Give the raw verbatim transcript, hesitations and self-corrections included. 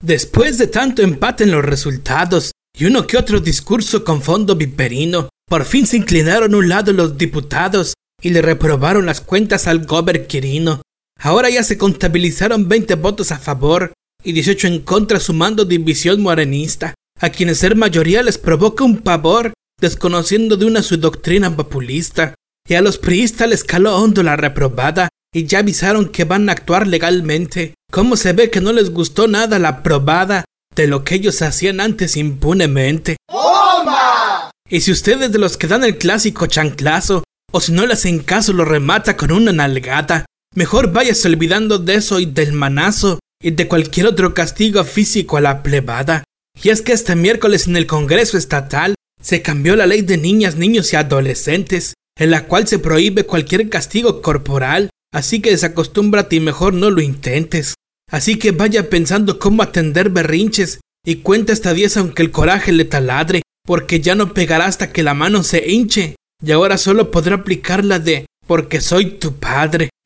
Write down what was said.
Después de tanto empate en los resultados y uno que otro discurso con fondo viperino, por fin se inclinaron a un lado los diputados y le reprobaron las cuentas al gober Quirino. Ahora ya se contabilizaron veinte votos a favor y dieciocho en contra, sumando división morenista, a quienes ser mayoría les provoca un pavor, desconociendo de una su doctrina populista. Y a los priistas les caló hondo la reprobada y ya avisaron que van a actuar legalmente. Como se ve que no les gustó nada la aprobada de lo que ellos hacían antes impunemente. ¡Bomba! Y si ustedes de los que dan el clásico chanclazo, o si no le hacen caso lo remata con una nalgada, mejor váyase olvidando de eso y del manazo y de cualquier otro castigo físico a la plebada. Y es que este miércoles en el Congreso Estatal se cambió la ley de niñas, niños y adolescentes, en la cual se prohíbe cualquier castigo corporal, así que desacostúmbrate y mejor no lo intentes. Así que vaya pensando cómo atender berrinches y cuenta hasta diez aunque el coraje le taladre, porque ya no pegará hasta que la mano se hinche, y ahora solo podrá aplicar la de porque soy tu padre.